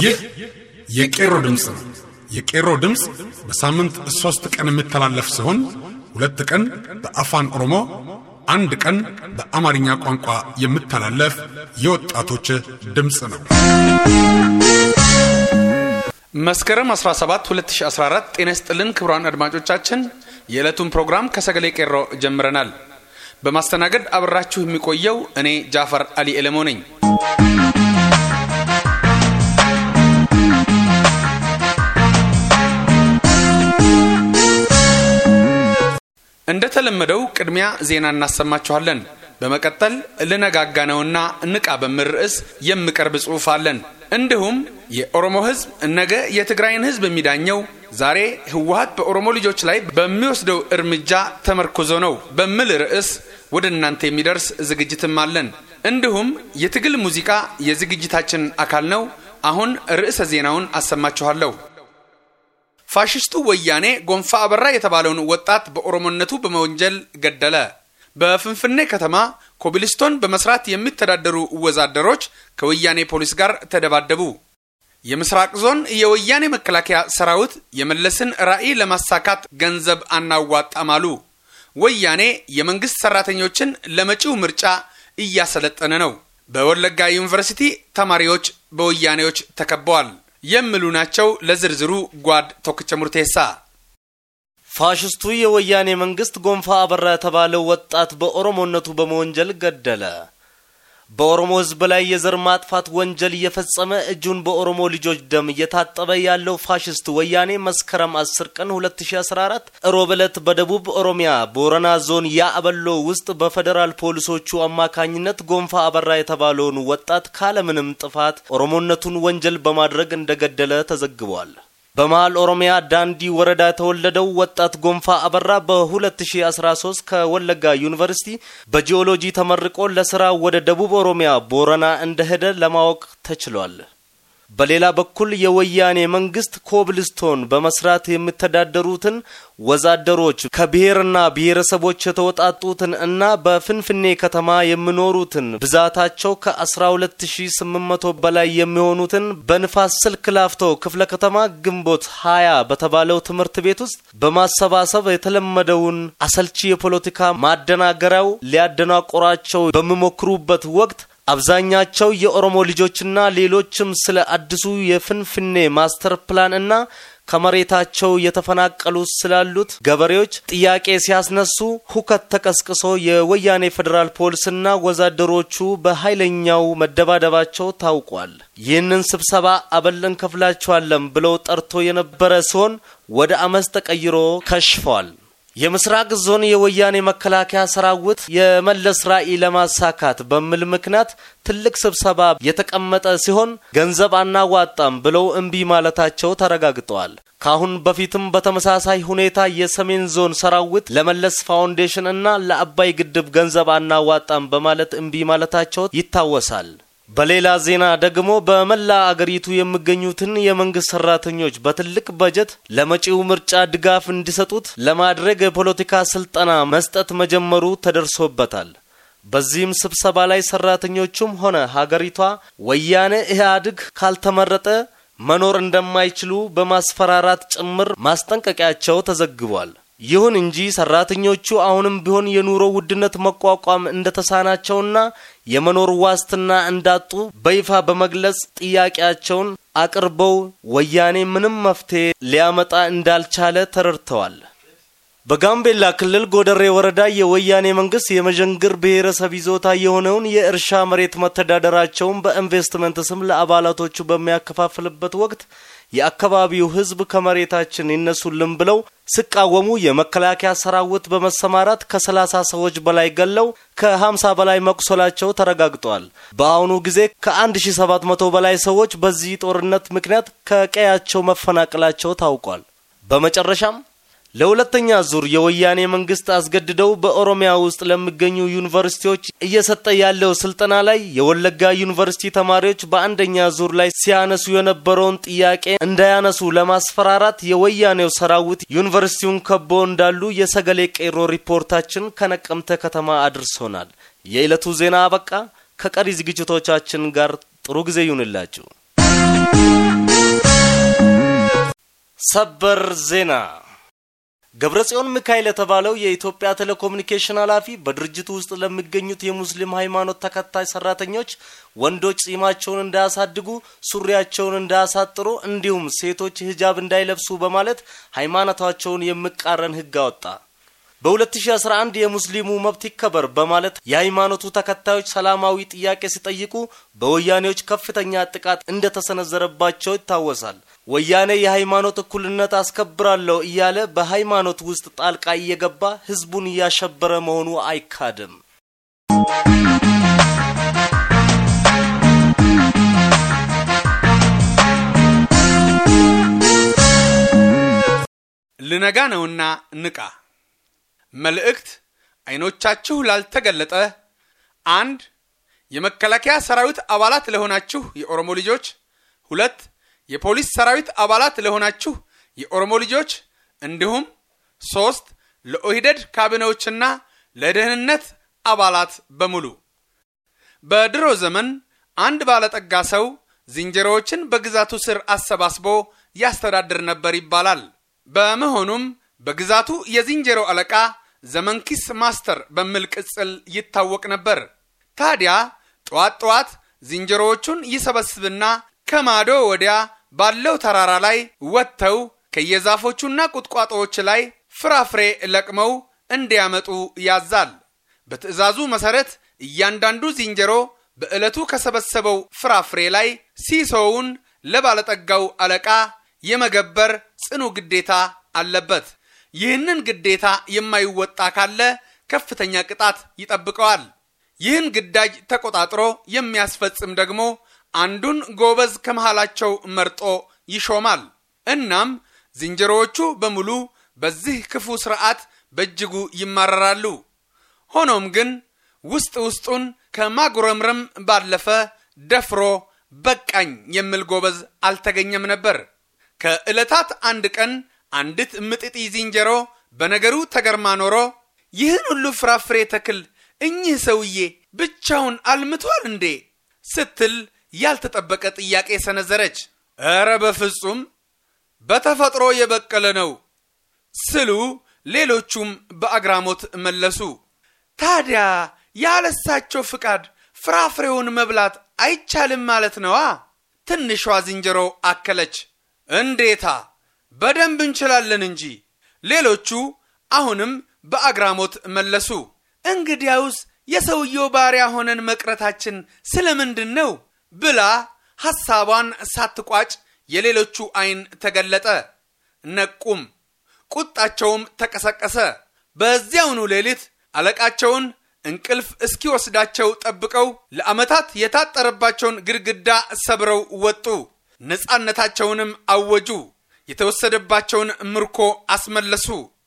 የቄሮ ድምጽ ነው። የቄሮ ድምጽ በሳምንት 3 ቀን የሚተላለፍ ሲሆን 2 ቀን በአፋን ኦሮሞ 1 ቀን በአማርኛ ቋንቋ የሚተላለፍ የወጣቶች ድምጽ ነው። መስከረም 17 2014 ጤና ይስጥልን ክቡራን አድማጮቻችን፣ የዕለቱን ፕሮግራም ከሰገሌ ቄሮ ጀምረናል። በማስተናገድ አብራችሁ የሚቆየው እኔ ጃፈር አሊ ኤለሞ ነኝ። እንደተለመደው ቅድሚያ ዜና እናሰማችኋለን። በመቀጠል ለነጋጋነውና እንቃ በሚል ርዕስ የሚቀርብ ጽሑፍ አለን። እንዲሁም የኦሮሞ ህዝብ ነገ የትግራይን ህዝብ የሚዳኘው ዛሬ ህወሓት በኦሮሞ ልጆች ላይ በሚወስደው እርምጃ ተመርኩዞ ነው በሚል ርዕስ ወደ እናንተ የሚደርስ ዝግጅትም አለን። እንዲሁም የትግል ሙዚቃ የዝግጅታችን አካል ነው። አሁን ርዕሰ ዜናውን አሰማችኋለሁ። ፋሽስቱ ወያኔ ጎንፋ አበራ የተባለውን ወጣት በኦሮሞነቱ በመወንጀል ገደለ። በፍንፍኔ ከተማ ኮብልስቶን በመስራት የሚተዳደሩ ወዛደሮች ከወያኔ ፖሊስ ጋር ተደባደቡ። የምስራቅ ዞን የወያኔ መከላከያ ሰራዊት የመለስን ራዕይ ለማሳካት ገንዘብ አናዋጣም አሉ። ወያኔ የመንግስት ሰራተኞችን ለመጪው ምርጫ እያሰለጠነ ነው። በወለጋ ዩኒቨርሲቲ ተማሪዎች በወያኔዎች ተከበዋል የሚሉ ናቸው። ለዝርዝሩ ጓድ ቶክቸ ሙርቴሳ። ፋሽስቱ የወያኔ መንግስት ጎንፋ አበራ የተባለው ወጣት በኦሮሞነቱ በመወንጀል ገደለ። በኦሮሞ ህዝብ ላይ የዘር ማጥፋት ወንጀል እየፈጸመ እጁን በኦሮሞ ልጆች ደም እየታጠበ ያለው ፋሽስት ወያኔ መስከረም 10 ቀን 2014 ሮብ ዕለት በደቡብ ኦሮሚያ ቦረና ዞን ያአበሎ ውስጥ በፌደራል ፖሊሶቹ አማካኝነት ጎንፋ አበራ የተባለውን ወጣት ካለምንም ጥፋት ኦሮሞነቱን ወንጀል በማድረግ እንደገደለ ተዘግቧል። በመሃል ኦሮሚያ ዳንዲ ወረዳ የተወለደው ወጣት ጎንፋ አበራ በ2013 ከወለጋ ዩኒቨርሲቲ በጂኦሎጂ ተመርቆ ለስራ ወደ ደቡብ ኦሮሚያ ቦረና እንደሄደ ለማወቅ ተችሏል። በሌላ በኩል የወያኔ መንግስት ኮብልስቶን በመስራት የሚተዳደሩትን ወዛደሮች ከብሔርና ብሔረሰቦች የተወጣጡትን እና በፍንፍኔ ከተማ የሚኖሩትን ብዛታቸው ከ12800 በላይ የሚሆኑትን በንፋስ ስልክ ላፍቶ ክፍለ ከተማ ግንቦት 20 በተባለው ትምህርት ቤት ውስጥ በማሰባሰብ የተለመደውን አሰልቺ የፖለቲካ ማደናገሪያው ሊያደናቆራቸው በሚሞክሩበት ወቅት አብዛኛቸው የኦሮሞ ልጆችና ሌሎችም ስለ አዲሱ የፍንፍኔ ማስተር ፕላን እና ከመሬታቸው የተፈናቀሉ ስላሉት ገበሬዎች ጥያቄ ሲያስነሱ ሁከት ተቀስቅሶ የወያኔ ፌደራል ፖሊስና ወዛደሮቹ በኃይለኛው መደባደባቸው ታውቋል። ይህንን ስብሰባ አበለን ከፍላቸዋለን ብለው ጠርቶ የነበረ ሲሆን ወደ አመፅ ተቀይሮ ከሽፏል። የምስራቅ ዞን የወያኔ መከላከያ ሰራዊት የመለስ ራዕይ ለማሳካት በሚል ምክንያት ትልቅ ስብሰባ የተቀመጠ ሲሆን ገንዘብ አናዋጣም ብለው እምቢ ማለታቸው ተረጋግጧል። ካሁን በፊትም በተመሳሳይ ሁኔታ የሰሜን ዞን ሰራዊት ለመለስ ፋውንዴሽን እና ለአባይ ግድብ ገንዘብ አናዋጣም በማለት እምቢ ማለታቸው ይታወሳል። በሌላ ዜና ደግሞ በመላ አገሪቱ የሚገኙትን የመንግስት ሰራተኞች በትልቅ በጀት ለመጪው ምርጫ ድጋፍ እንዲሰጡት ለማድረግ የፖለቲካ ስልጠና መስጠት መጀመሩ ተደርሶበታል። በዚህም ስብሰባ ላይ ሰራተኞቹም ሆነ ሀገሪቷ ወያኔ ኢህአዴግ ካልተመረጠ መኖር እንደማይችሉ በማስፈራራት ጭምር ማስጠንቀቂያቸው ተዘግቧል። ይሁን እንጂ ሰራተኞቹ አሁንም ቢሆን የኑሮ ውድነት መቋቋም እንደተሳናቸውና የመኖር ዋስትና እንዳጡ በይፋ በመግለጽ ጥያቄያቸውን አቅርበው ወያኔ ምንም መፍትሄ ሊያመጣ እንዳልቻለ ተረድተዋል። በጋምቤላ ክልል ጎደሬ ወረዳ የወያኔ መንግስት የመጀንግር ብሔረሰብ ይዞታ የሆነውን የእርሻ መሬት መተዳደራቸውን በኢንቨስትመንት ስም ለአባላቶቹ በሚያከፋፍልበት ወቅት የአካባቢው ህዝብ ከመሬታችን ይነሱልን ብለው ሲቃወሙ የመከላከያ ሰራዊት በመሰማራት ከ30 ሰዎች በላይ ገለው ከ50 በላይ መቁሰላቸው ተረጋግጧል። በአሁኑ ጊዜ ከ1700 በላይ ሰዎች በዚህ ጦርነት ምክንያት ከቀያቸው መፈናቀላቸው ታውቋል። በመጨረሻም ለሁለተኛ ዙር የወያኔ መንግስት አስገድደው በኦሮሚያ ውስጥ ለሚገኙ ዩኒቨርሲቲዎች እየሰጠ ያለው ስልጠና ላይ የወለጋ ዩኒቨርሲቲ ተማሪዎች በአንደኛ ዙር ላይ ሲያነሱ የነበረውን ጥያቄ እንዳያነሱ ለማስፈራራት የወያኔው ሰራዊት ዩኒቨርሲቲውን ከቦ እንዳሉ የሰገሌ ቄሮ ሪፖርታችን ከነቀምተ ከተማ አድርሶናል። የዕለቱ ዜና አበቃ። ከቀሪ ዝግጅቶቻችን ጋር ጥሩ ጊዜ ይሁንላችሁ። ሰበር ዜና ገብረጽዮን ሚካኤል የተባለው የኢትዮጵያ ቴሌኮሙኒኬሽን ኃላፊ በድርጅቱ ውስጥ ለሚገኙት የሙስሊም ሃይማኖት ተከታይ ሰራተኞች ወንዶች ጺማቸውን እንዳያሳድጉ ሱሪያቸውን እንዳያሳጥሩ እንዲሁም ሴቶች ሂጃብ እንዳይለብሱ በማለት ሃይማኖታቸውን የሚቃረን ህግ አወጣ። በ2011 የሙስሊሙ መብት ይከበር በማለት የሃይማኖቱ ተከታዮች ሰላማዊ ጥያቄ ሲጠይቁ በወያኔዎች ከፍተኛ ጥቃት እንደተሰነዘረባቸው ይታወሳል። ወያኔ የሃይማኖት እኩልነት አስከብራለሁ እያለ በሃይማኖት ውስጥ ጣልቃ እየገባ ህዝቡን ያሸበረ መሆኑ አይካድም። ልነጋ ነውና ንቃ መልእክት አይኖቻችሁ ላልተገለጠ አንድ የመከላከያ ሰራዊት አባላት ለሆናችሁ የኦሮሞ ልጆች 2 የፖሊስ ሰራዊት አባላት ለሆናችሁ የኦሮሞ ልጆች እንዲሁም 3 ለኦህዴድ ካቢኔዎችና ለደህንነት አባላት በሙሉ በድሮ ዘመን አንድ ባለጠጋ ሰው ዝንጀሮዎችን በግዛቱ ስር አሰባስቦ ያስተዳድር ነበር ይባላል። በመሆኑም በግዛቱ የዝንጀሮ አለቃ ዘመንኪስ ማስተር በሚል ቅጽል ይታወቅ ነበር። ታዲያ ጧት ዝንጀሮዎቹን ይሰበስብና ከማዶ ወዲያ ባለው ተራራ ላይ ወጥተው ከየዛፎቹና ቁጥቋጦዎች ላይ ፍራፍሬ ለቅመው እንዲያመጡ ያዛል። በትዕዛዙ መሰረት እያንዳንዱ ዝንጀሮ በእለቱ ከሰበሰበው ፍራፍሬ ላይ ሲሶውን ለባለጠጋው አለቃ የመገበር ጽኑ ግዴታ አለበት። ይህንን ግዴታ የማይወጣ ካለ ከፍተኛ ቅጣት ይጠብቀዋል። ይህን ግዳጅ ተቆጣጥሮ የሚያስፈጽም ደግሞ አንዱን ጎበዝ ከመሃላቸው መርጦ ይሾማል። እናም ዝንጀሮዎቹ በሙሉ በዚህ ክፉ ስርዓት በእጅጉ ይማረራሉ። ሆኖም ግን ውስጡን ከማጉረምረም ባለፈ ደፍሮ በቃኝ የሚል ጎበዝ አልተገኘም ነበር። ከዕለታት አንድ ቀን አንዲት ምጥጢ ዝንጀሮ በነገሩ ተገርማ ኖሮ ይህን ሁሉ ፍራፍሬ ተክል እኚህ ሰውዬ ብቻውን አልምቷል እንዴ ስትል ያልተጠበቀ ጥያቄ ሰነዘረች። ኧረ በፍጹም በተፈጥሮ የበቀለ ነው ስሉ ሌሎቹም በአግራሞት መለሱ። ታዲያ ያለሳቸው ፍቃድ ፍራፍሬውን መብላት አይቻልም ማለት ነዋ? ትንሿ ዝንጀሮ አከለች። እንዴታ በደንብ እንችላለን እንጂ። ሌሎቹ አሁንም በአግራሞት መለሱ። እንግዲያውስ የሰውየው ባሪያ ሆነን መቅረታችን ስለምንድን ነው ብላ ሐሳቧን ሳትቋጭ የሌሎቹ አይን ተገለጠ። ነቁም፣ ቁጣቸውም ተቀሰቀሰ። በዚያውኑ ሌሊት አለቃቸውን እንቅልፍ እስኪወስዳቸው ጠብቀው ለዓመታት የታጠረባቸውን ግድግዳ ሰብረው ወጡ። ነፃነታቸውንም አወጁ። የተወሰደባቸውን ምርኮ አስመለሱ።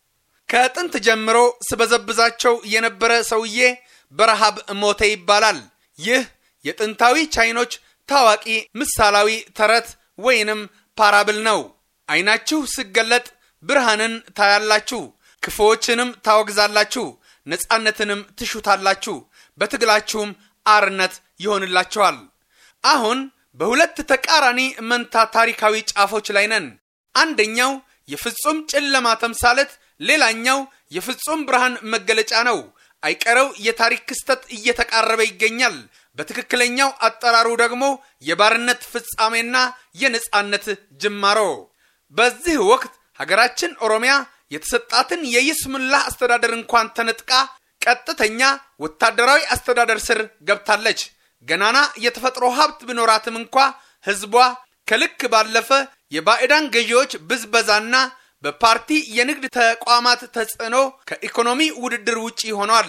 ከጥንት ጀምሮ ስበዘብዛቸው የነበረ ሰውዬ በረሃብ ሞተ ይባላል። ይህ የጥንታዊ ቻይኖች ታዋቂ ምሳላዊ ተረት ወይንም ፓራብል ነው። አይናችሁ ሲገለጥ ብርሃንን ታያላችሁ፣ ክፉዎችንም ታወግዛላችሁ፣ ነፃነትንም ትሹታላችሁ፣ በትግላችሁም አርነት ይሆንላችኋል። አሁን በሁለት ተቃራኒ መንታ ታሪካዊ ጫፎች ላይ ነን። አንደኛው የፍጹም ጨለማ ተምሳሌት፣ ሌላኛው የፍጹም ብርሃን መገለጫ ነው። አይቀረው የታሪክ ክስተት እየተቃረበ ይገኛል። በትክክለኛው አጠራሩ ደግሞ የባርነት ፍጻሜና የነጻነት ጅማሮ። በዚህ ወቅት ሀገራችን ኦሮሚያ የተሰጣትን የይስሙላ አስተዳደር እንኳን ተነጥቃ ቀጥተኛ ወታደራዊ አስተዳደር ስር ገብታለች። ገናና የተፈጥሮ ሀብት ቢኖራትም እንኳ ህዝቧ ከልክ ባለፈ የባዕዳን ገዢዎች ብዝበዛና በፓርቲ የንግድ ተቋማት ተጽዕኖ ከኢኮኖሚ ውድድር ውጪ ሆኗል።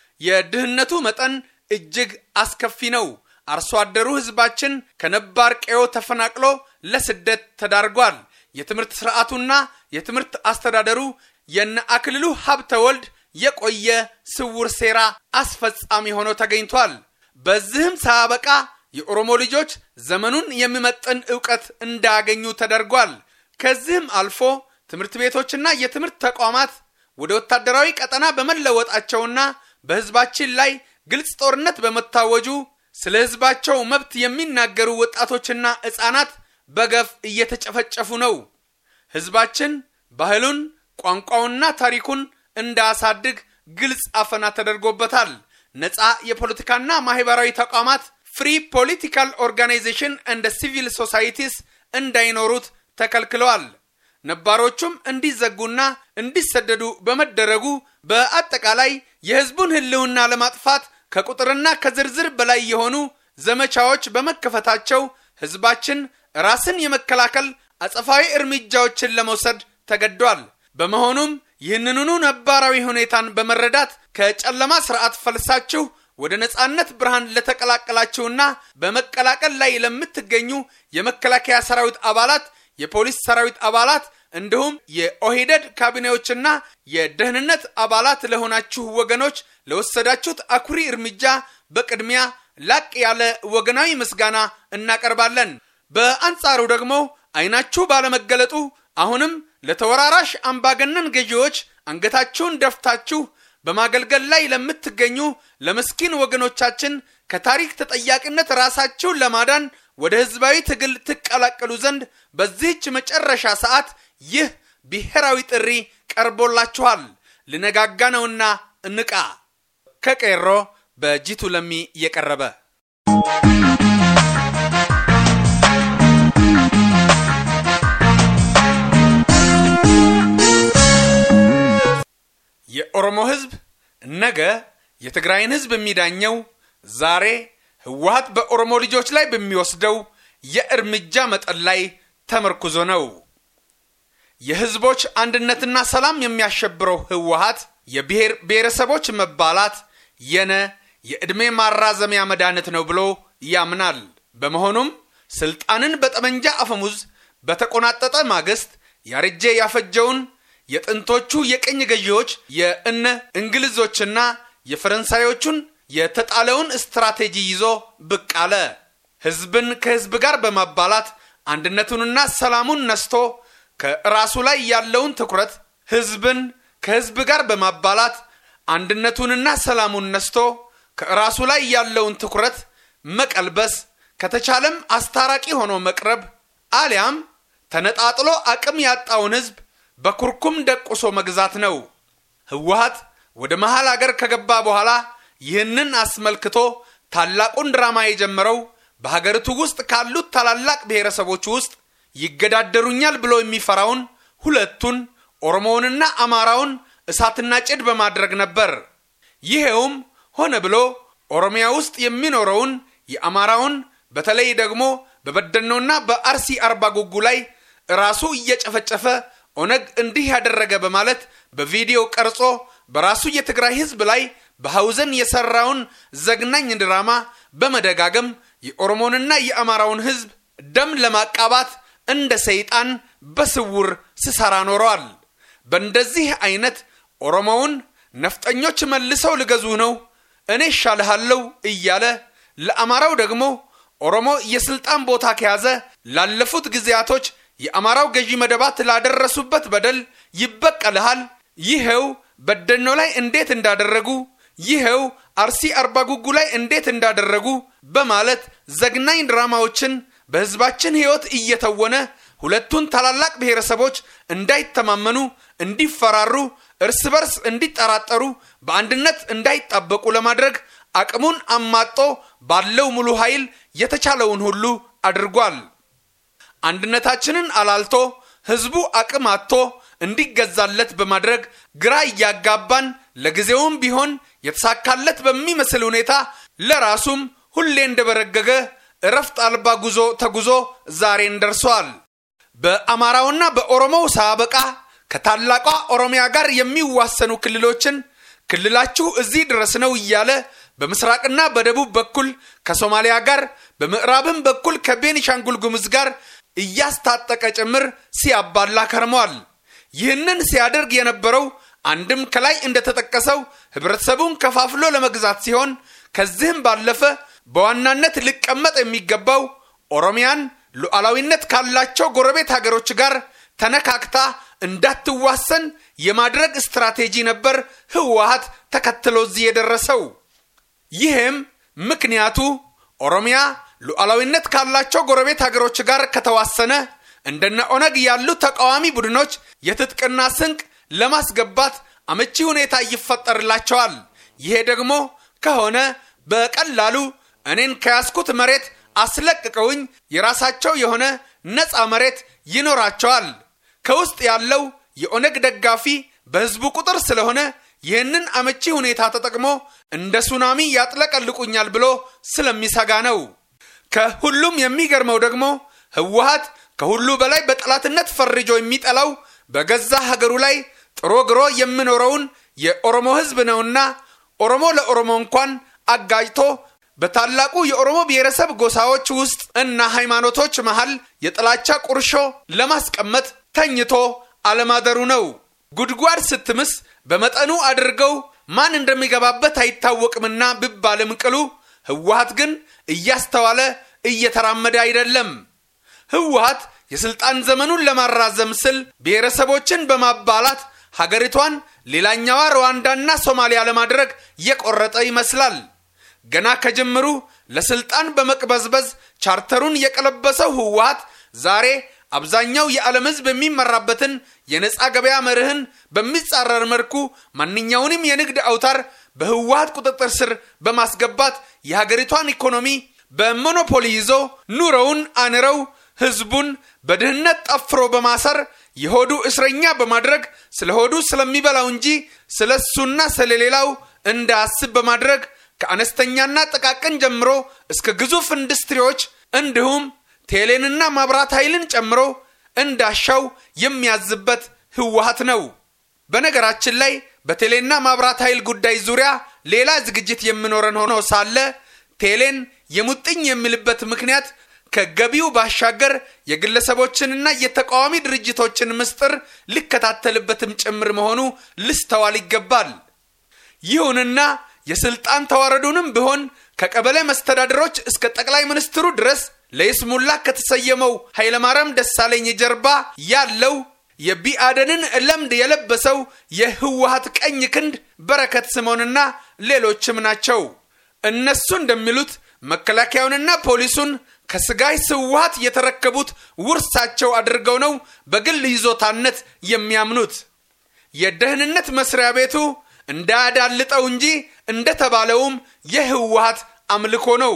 የድህነቱ መጠን እጅግ አስከፊ ነው። አርሶ አደሩ ህዝባችን ከነባር ቀዮ ተፈናቅሎ ለስደት ተዳርጓል። የትምህርት ስርዓቱና የትምህርት አስተዳደሩ የነአክልሉ ሀብተ ወልድ የቆየ ስውር ሴራ አስፈጻሚ ሆኖ ተገኝቷል። በዚህም ሳበቃ የኦሮሞ ልጆች ዘመኑን የሚመጥን ዕውቀት እንዳያገኙ ተደርጓል። ከዚህም አልፎ ትምህርት ቤቶችና የትምህርት ተቋማት ወደ ወታደራዊ ቀጠና በመለወጣቸውና በህዝባችን ላይ ግልጽ ጦርነት በመታወጁ ስለ ህዝባቸው መብት የሚናገሩ ወጣቶችና ህፃናት በገፍ እየተጨፈጨፉ ነው። ህዝባችን ባህሉን ቋንቋውና ታሪኩን እንዳያሳድግ ግልጽ አፈና ተደርጎበታል። ነፃ የፖለቲካና ማህበራዊ ተቋማት ፍሪ ፖለቲካል ኦርጋናይዜሽን እንደ ሲቪል ሶሳይቲስ እንዳይኖሩት ተከልክለዋል። ነባሮቹም እንዲዘጉና እንዲሰደዱ በመደረጉ በአጠቃላይ የህዝቡን ህልውና ለማጥፋት ከቁጥርና ከዝርዝር በላይ የሆኑ ዘመቻዎች በመከፈታቸው ህዝባችን ራስን የመከላከል አጸፋዊ እርምጃዎችን ለመውሰድ ተገዷል። በመሆኑም ይህንኑኑ ነባራዊ ሁኔታን በመረዳት ከጨለማ ስርዓት ፈልሳችሁ ወደ ነጻነት ብርሃን ለተቀላቀላችሁና በመቀላቀል ላይ ለምትገኙ የመከላከያ ሰራዊት አባላት፣ የፖሊስ ሰራዊት አባላት እንዲሁም የኦሂደድ ካቢኔዎችና የደህንነት አባላት ለሆናችሁ ወገኖች ለወሰዳችሁት አኩሪ እርምጃ በቅድሚያ ላቅ ያለ ወገናዊ ምስጋና እናቀርባለን። በአንጻሩ ደግሞ አይናችሁ ባለመገለጡ አሁንም ለተወራራሽ አምባገነን ገዢዎች አንገታችሁን ደፍታችሁ በማገልገል ላይ ለምትገኙ ለምስኪን ወገኖቻችን ከታሪክ ተጠያቂነት ራሳችሁን ለማዳን ወደ ህዝባዊ ትግል ትቀላቀሉ ዘንድ በዚህች መጨረሻ ሰዓት ይህ ብሔራዊ ጥሪ ቀርቦላችኋል። ልነጋጋ ነውና እንቃ። ከቄሮ በጂቱ ለሚ የቀረበ የኦሮሞ ህዝብ ነገ የትግራይን ህዝብ የሚዳኘው ዛሬ ህወሓት በኦሮሞ ልጆች ላይ በሚወስደው የእርምጃ መጠን ላይ ተመርኩዞ ነው። የህዝቦች አንድነትና ሰላም የሚያሸብረው ህወሓት የብሔር ብሔረሰቦች መባላት የእድሜ ማራዘሚያ መድኃኒት ነው ብሎ ያምናል። በመሆኑም ስልጣንን በጠመንጃ አፈሙዝ በተቆናጠጠ ማግስት ያረጀ ያፈጀውን የጥንቶቹ የቀኝ ገዢዎች የእነ እንግሊዞችና የፈረንሳዮቹን የተጣለውን ስትራቴጂ ይዞ ብቅ አለ። ህዝብን ከህዝብ ጋር በማባላት አንድነቱንና ሰላሙን ነስቶ ከራሱ ላይ ያለውን ትኩረት ህዝብን ከህዝብ ጋር በማባላት አንድነቱንና ሰላሙን ነስቶ ከራሱ ላይ ያለውን ትኩረት መቀልበስ ከተቻለም አስታራቂ ሆኖ መቅረብ አሊያም ተነጣጥሎ አቅም ያጣውን ህዝብ በኩርኩም ደቁሶ መግዛት ነው። ህወሓት ወደ መሃል አገር ከገባ በኋላ ይህንን አስመልክቶ ታላቁን ድራማ የጀመረው በሀገሪቱ ውስጥ ካሉት ታላላቅ ብሔረሰቦች ውስጥ ይገዳደሩኛል ብሎ የሚፈራውን ሁለቱን ኦሮሞውንና አማራውን እሳትና ጭድ በማድረግ ነበር። ይሄውም ሆነ ብሎ ኦሮሚያ ውስጥ የሚኖረውን የአማራውን በተለይ ደግሞ በበደኖና በአርሲ አርባ ጉጉ ላይ ራሱ እየጨፈጨፈ ኦነግ እንዲህ ያደረገ በማለት በቪዲዮ ቀርጾ በራሱ የትግራይ ህዝብ ላይ በሐውዘን የሰራውን ዘግናኝ ድራማ በመደጋገም የኦሮሞንና የአማራውን ህዝብ ደም ለማቃባት እንደ ሰይጣን በስውር ሲሰራ ኖሯል። በእንደዚህ አይነት ኦሮሞውን ነፍጠኞች መልሰው ልገዙ ነው እኔ ሻልሃለው እያለ ለአማራው ደግሞ ኦሮሞ የስልጣን ቦታ ከያዘ ላለፉት ጊዜያቶች የአማራው ገዢ መደባት ላደረሱበት በደል ይበቀልሃል፣ ይሄው በደኖ ላይ እንዴት እንዳደረጉ፣ ይሄው አርሲ አርባ ጉጉ ላይ እንዴት እንዳደረጉ በማለት ዘግናኝ ድራማዎችን በህዝባችን ህይወት እየተወነ ሁለቱን ታላላቅ ብሔረሰቦች እንዳይተማመኑ፣ እንዲፈራሩ፣ እርስ በርስ እንዲጠራጠሩ፣ በአንድነት እንዳይጣበቁ ለማድረግ አቅሙን አማጦ ባለው ሙሉ ኃይል የተቻለውን ሁሉ አድርጓል። አንድነታችንን አላልቶ ህዝቡ አቅም አጥቶ እንዲገዛለት በማድረግ ግራ ያጋባን ለጊዜውም ቢሆን የተሳካለት በሚመስል ሁኔታ ለራሱም ሁሌ እንደበረገገ እረፍት አልባ ጉዞ ተጉዞ ዛሬን ደርሷል። በአማራውና በኦሮሞው ሳበቃ ከታላቋ ኦሮሚያ ጋር የሚዋሰኑ ክልሎችን ክልላችሁ እዚህ ድረስ ነው እያለ በምስራቅና በደቡብ በኩል ከሶማሊያ ጋር በምዕራብም በኩል ከቤኒሻንጉል ጉሙዝ ጋር እያስታጠቀ ጭምር ሲያባላ ከርሟል። ይህንን ሲያደርግ የነበረው አንድም ከላይ እንደተጠቀሰው ህብረተሰቡን ከፋፍሎ ለመግዛት ሲሆን ከዚህም ባለፈ በዋናነት ሊቀመጥ የሚገባው ኦሮሚያን ሉዓላዊነት ካላቸው ጎረቤት ሀገሮች ጋር ተነካክታ እንዳትዋሰን የማድረግ ስትራቴጂ ነበር ህወሓት ተከትሎ እዚህ የደረሰው። ይህም ምክንያቱ ኦሮሚያ ሉዓላዊነት ካላቸው ጎረቤት ሀገሮች ጋር ከተዋሰነ እንደነ ኦነግ ያሉ ተቃዋሚ ቡድኖች የትጥቅና ስንቅ ለማስገባት አመቺ ሁኔታ ይፈጠርላቸዋል። ይሄ ደግሞ ከሆነ በቀላሉ እኔን ከያስኩት መሬት አስለቅቀውኝ የራሳቸው የሆነ ነፃ መሬት ይኖራቸዋል። ከውስጥ ያለው የኦነግ ደጋፊ በህዝቡ ቁጥር ስለሆነ ይህንን አመቺ ሁኔታ ተጠቅሞ እንደ ሱናሚ ያጥለቀልቁኛል ብሎ ስለሚሰጋ ነው። ከሁሉም የሚገርመው ደግሞ ህወሓት ከሁሉ በላይ በጠላትነት ፈርጆ የሚጠላው በገዛ ሀገሩ ላይ ጥሮ ግሮ የሚኖረውን የኦሮሞ ህዝብ ነውና ኦሮሞ ለኦሮሞ እንኳን አጋጅቶ በታላቁ የኦሮሞ ብሔረሰብ ጎሳዎች ውስጥ እና ሃይማኖቶች መሃል የጥላቻ ቁርሾ ለማስቀመጥ ተኝቶ አለማደሩ ነው። ጉድጓድ ስትምስ በመጠኑ አድርገው ማን እንደሚገባበት አይታወቅምና ቢባልም ቅሉ ህወሓት ግን እያስተዋለ እየተራመደ አይደለም። ህወሓት የስልጣን ዘመኑን ለማራዘም ስል ብሔረሰቦችን በማባላት ሀገሪቷን ሌላኛዋ ሩዋንዳና ሶማሊያ ለማድረግ የቆረጠ ይመስላል። ገና ከጀምሩ ለስልጣን በመቅበዝበዝ ቻርተሩን የቀለበሰው ህወሓት ዛሬ አብዛኛው የዓለም ህዝብ የሚመራበትን የነፃ ገበያ መርህን በሚጻረር መልኩ ማንኛውንም የንግድ አውታር በህወሓት ቁጥጥር ስር በማስገባት የሀገሪቷን ኢኮኖሚ በሞኖፖሊ ይዞ ኑሮውን አንረው ህዝቡን በድህነት ጠፍሮ በማሰር የሆዱ እስረኛ በማድረግ ስለሆዱ ስለሚበላው እንጂ ስለሱና ስለሌላው እንዳያስብ በማድረግ ከአነስተኛና ጥቃቅን ጀምሮ እስከ ግዙፍ ኢንዱስትሪዎች እንዲሁም ቴሌንና መብራት ኃይልን ጨምሮ እንዳሻው የሚያዝበት ህወሓት ነው። በነገራችን ላይ በቴሌና መብራት ኃይል ጉዳይ ዙሪያ ሌላ ዝግጅት የሚኖረን ሆኖ ሳለ ቴሌን የሙጥኝ የሚልበት ምክንያት ከገቢው ባሻገር የግለሰቦችንና የተቃዋሚ ድርጅቶችን ምስጥር ሊከታተልበትም ጭምር መሆኑ ልስተዋል ይገባል። ይሁንና የስልጣን ተዋረዱንም ቢሆን ከቀበሌ መስተዳድሮች እስከ ጠቅላይ ሚኒስትሩ ድረስ ለይስሙላ ከተሰየመው ኃይለማርያም ደሳለኝ ጀርባ ያለው የቢአደንን ለምድ የለበሰው የህወሓት ቀኝ ክንድ በረከት ስምዖንና ሌሎችም ናቸው። እነሱ እንደሚሉት መከላከያውንና ፖሊሱን ከስጋይ ህወሓት የተረከቡት ውርሳቸው አድርገው ነው በግል ይዞታነት የሚያምኑት። የደህንነት መስሪያ ቤቱ እንዳያዳልጠው እንጂ እንደተባለውም የህወሓት አምልኮ ነው።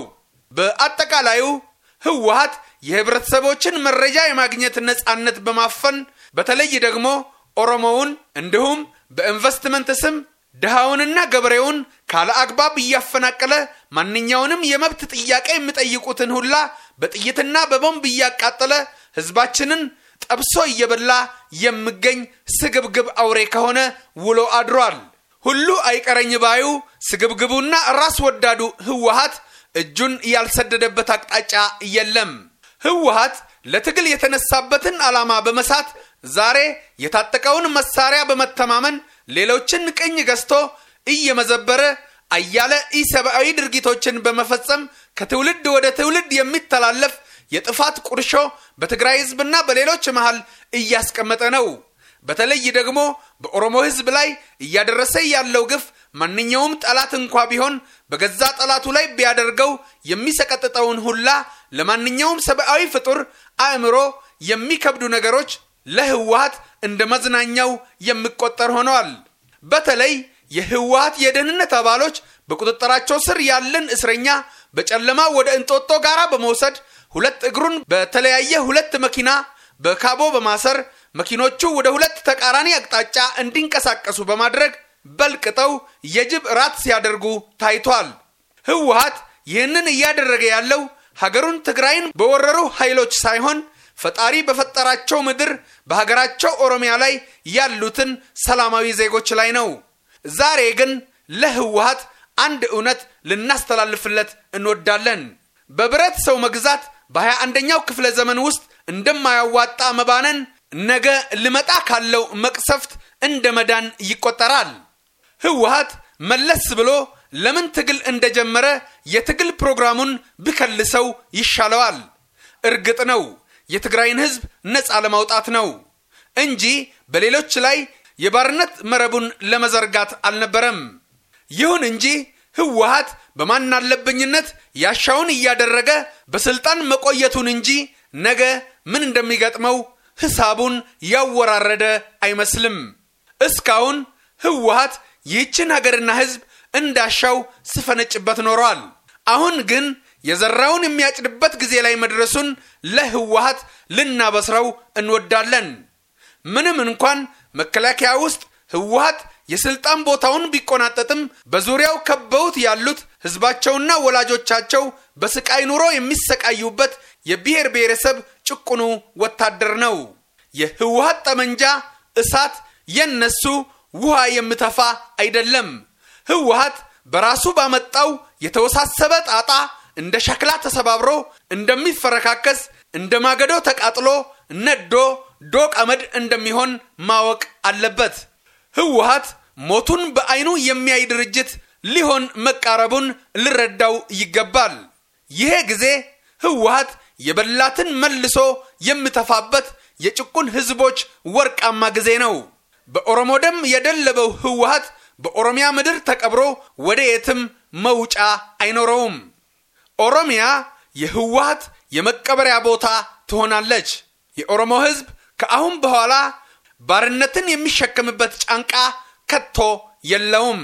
በአጠቃላዩ ህወሓት የህብረተሰቦችን መረጃ የማግኘት ነፃነት በማፈን በተለይ ደግሞ ኦሮሞውን እንዲሁም በኢንቨስትመንት ስም ድሃውንና ገበሬውን ካለ አግባብ እያፈናቀለ ማንኛውንም የመብት ጥያቄ የሚጠይቁትን ሁላ በጥይትና በቦምብ እያቃጠለ ህዝባችንን ጠብሶ እየበላ የሚገኝ ስግብግብ አውሬ ከሆነ ውሎ አድሯል። ሁሉ አይቀረኝ ባዩ ስግብግቡና ራስ ወዳዱ ህወሓት እጁን ያልሰደደበት አቅጣጫ የለም። ህወሓት ለትግል የተነሳበትን ዓላማ በመሳት ዛሬ የታጠቀውን መሳሪያ በመተማመን ሌሎችን ቅኝ ገዝቶ እየመዘበረ አያለ ኢሰብአዊ ድርጊቶችን በመፈጸም ከትውልድ ወደ ትውልድ የሚተላለፍ የጥፋት ቁርሾ በትግራይ ህዝብና በሌሎች መሃል እያስቀመጠ ነው። በተለይ ደግሞ በኦሮሞ ህዝብ ላይ እያደረሰ ያለው ግፍ ማንኛውም ጠላት እንኳ ቢሆን በገዛ ጠላቱ ላይ ቢያደርገው የሚሰቀጥጠውን ሁላ ለማንኛውም ሰብአዊ ፍጡር አእምሮ የሚከብዱ ነገሮች ለህወሓት እንደ መዝናኛው የሚቆጠር ሆነዋል። በተለይ የህወሓት የደህንነት አባሎች በቁጥጥራቸው ስር ያለን እስረኛ በጨለማ ወደ እንጦጦ ጋራ በመውሰድ ሁለት እግሩን በተለያየ ሁለት መኪና በካቦ በማሰር መኪኖቹ ወደ ሁለት ተቃራኒ አቅጣጫ እንዲንቀሳቀሱ በማድረግ በልቅጠው የጅብ ራት ሲያደርጉ ታይቷል። ህወሓት ይህንን እያደረገ ያለው ሀገሩን ትግራይን በወረሩ ኃይሎች ሳይሆን ፈጣሪ በፈጠራቸው ምድር በሀገራቸው ኦሮሚያ ላይ ያሉትን ሰላማዊ ዜጎች ላይ ነው። ዛሬ ግን ለህወሓት አንድ እውነት ልናስተላልፍለት እንወዳለን። በብረት ሰው መግዛት በ21ኛው ክፍለ ዘመን ውስጥ እንደማያዋጣ መባነን ነገ ልመጣ ካለው መቅሰፍት እንደ መዳን ይቆጠራል። ህወሓት መለስ ብሎ ለምን ትግል እንደጀመረ የትግል ፕሮግራሙን ቢከልሰው ይሻለዋል። እርግጥ ነው የትግራይን ህዝብ ነፃ ለማውጣት ነው እንጂ በሌሎች ላይ የባርነት መረቡን ለመዘርጋት አልነበረም። ይሁን እንጂ ህወሓት በማናለብኝነት ያሻውን እያደረገ በስልጣን መቆየቱን እንጂ ነገ ምን እንደሚገጥመው ሂሳቡን ያወራረደ አይመስልም። እስካሁን ህወሓት ይህችን ሀገርና ህዝብ እንዳሻው ሲፈነጭበት ኖሯል። አሁን ግን የዘራውን የሚያጭድበት ጊዜ ላይ መድረሱን ለህወሓት ልናበስረው እንወዳለን። ምንም እንኳን መከላከያ ውስጥ ህወሓት የስልጣን ቦታውን ቢቆናጠጥም በዙሪያው ከበውት ያሉት ህዝባቸውና ወላጆቻቸው በስቃይ ኑሮ የሚሰቃዩበት የብሔር ብሔረሰብ ጭቁኑ ወታደር ነው። የህወሓት ጠመንጃ እሳት የነሱ ውሃ የምተፋ አይደለም። ህወሓት በራሱ ባመጣው የተወሳሰበ ጣጣ እንደ ሸክላ ተሰባብሮ እንደሚፈረካከስ እንደማገዶ ተቃጥሎ ነዶ ዶቅ አመድ እንደሚሆን ማወቅ አለበት። ህወሓት ሞቱን በአይኑ የሚያይ ድርጅት ሊሆን መቃረቡን ልረዳው ይገባል። ይሄ ጊዜ ህወሓት የበላትን መልሶ የምተፋበት የጭቁን ህዝቦች ወርቃማ ጊዜ ነው። በኦሮሞ ደም የደለበው ህወሓት በኦሮሚያ ምድር ተቀብሮ ወደ የትም መውጫ አይኖረውም። ኦሮሚያ የህወሓት የመቀበሪያ ቦታ ትሆናለች። የኦሮሞ ህዝብ ከአሁን በኋላ ባርነትን የሚሸከምበት ጫንቃ ከቶ የለውም።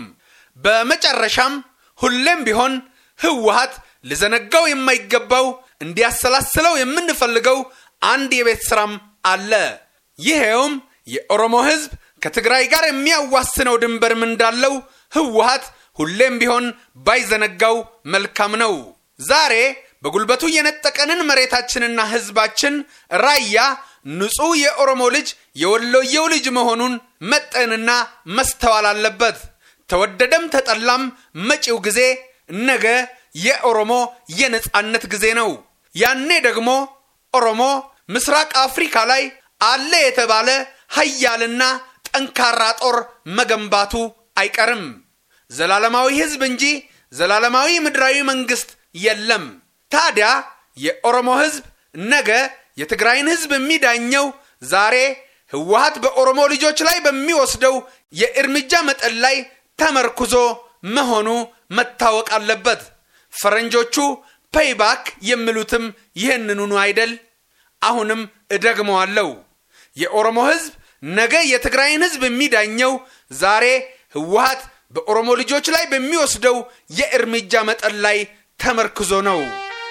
በመጨረሻም ሁሌም ቢሆን ህወሓት ለዘነጋው የማይገባው እንዲያሰላስለው የምንፈልገው አንድ የቤት ስራም አለ። ይሄውም የኦሮሞ ህዝብ ከትግራይ ጋር የሚያዋስነው ድንበርም እንዳለው ህወሓት ሁሌም ቢሆን ባይዘነጋው መልካም ነው። ዛሬ በጉልበቱ የነጠቀንን መሬታችንና ህዝባችን ራያ ንጹህ የኦሮሞ ልጅ የወሎየው ልጅ መሆኑን መጠንና መስተዋል አለበት። ተወደደም ተጠላም መጪው ጊዜ ነገ የኦሮሞ የነጻነት ጊዜ ነው። ያኔ ደግሞ ኦሮሞ ምስራቅ አፍሪካ ላይ አለ የተባለ ኃያልና ጠንካራ ጦር መገንባቱ አይቀርም። ዘላለማዊ ህዝብ እንጂ ዘላለማዊ ምድራዊ መንግስት የለም። ታዲያ የኦሮሞ ህዝብ ነገ የትግራይን ህዝብ የሚዳኘው ዛሬ ህወሓት በኦሮሞ ልጆች ላይ በሚወስደው የእርምጃ መጠን ላይ ተመርኩዞ መሆኑ መታወቅ አለበት። ፈረንጆቹ ፔይባክ የሚሉትም ይህንኑ አይደል? አሁንም እደግመዋለሁ። የኦሮሞ ህዝብ ነገ የትግራይን ህዝብ የሚዳኘው ዛሬ ህወሓት በኦሮሞ ልጆች ላይ በሚወስደው የእርምጃ መጠን ላይ ተመርኩዞ ነው።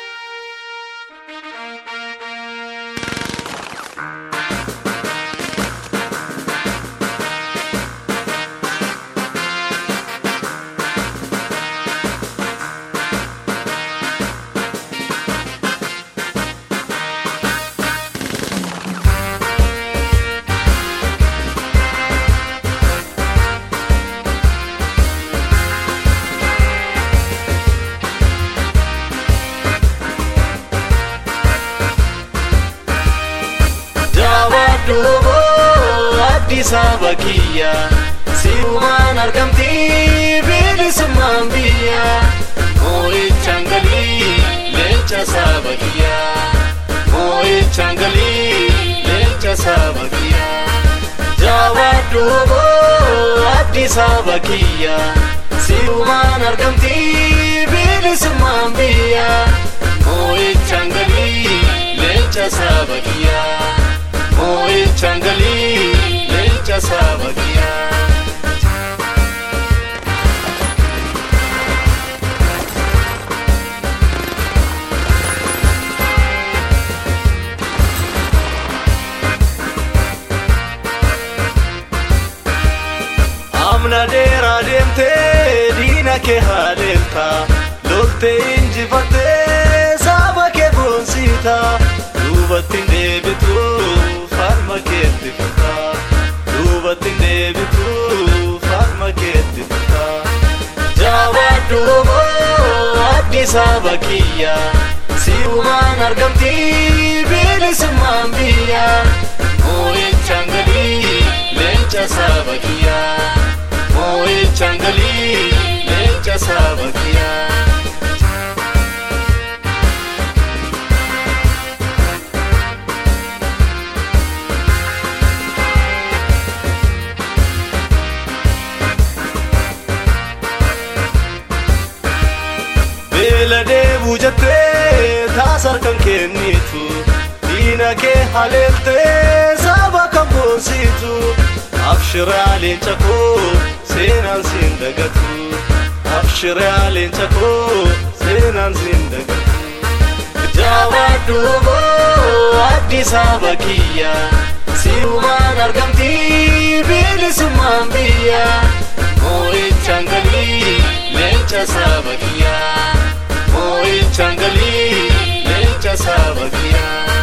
Addis Ababa siruman argamti bilisumman biyya mo'ichangali lecha sabakiya mo'ichangali lecha sabakiya jawadu Addis Ababa siruman argamti bilisumman biyya mo'ichangali lecha sabakiya mo'ichangali lecha sabakiya amna dera demte dina ke halelta lotte injifate sabake bonsita dubatinde bitu farmaketi fata dubatinde bitu farmaketi fata jawadu Addis Ababa siruman argamti bilisumman biyya mo'ichangali lecha sabakiya mo'ichangali lecha sabakiya bela de bujate tasar kan kennitu dina ke halelte saba kambositu abshir alin chako senan sindagatu abshir alin chako senan sindagatu Jawadubo Addis Abakiya Siuman argamti bilisumman biyya Mo'ichangali lecha sabakiya Mo'ichangali lecha sabakiya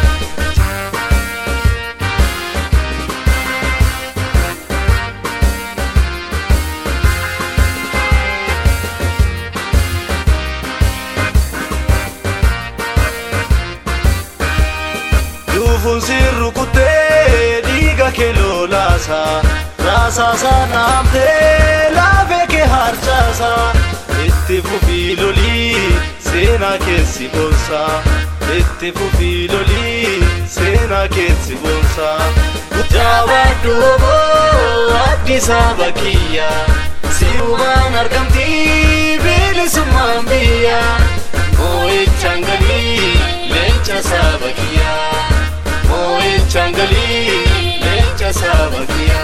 Funsiru kute diga ke lolasa rasa sanamte lave ke harchasa ittifu filoli sena ke sibonsa ittifu filoli sena ke sibonsa Jawadubo Addis Abakiya siuman argamti bilisumman biyya Mo'ichangali lecha sabakiya Mo'ichangali lecha sabakiya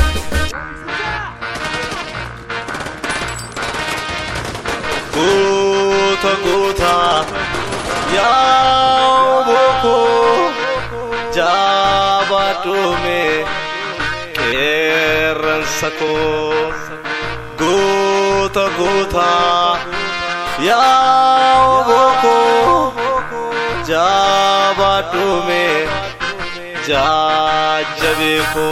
Gota gota ya boko Jabato me keran sako Gota gota ya boko Jabato me jajabe ko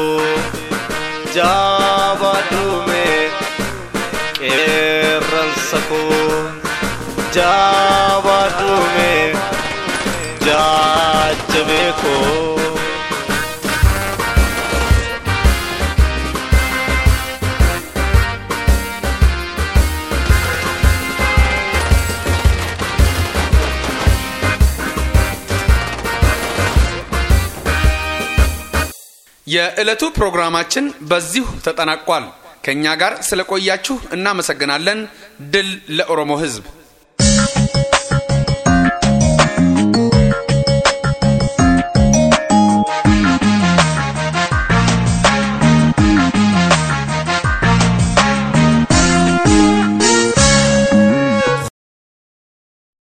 Jabato me keran sako Jabato me jajabe ko የዕለቱ ፕሮግራማችን በዚሁ ተጠናቋል። ከኛ ጋር ስለቆያችሁ እናመሰግናለን። ድል ለኦሮሞ ሕዝብ።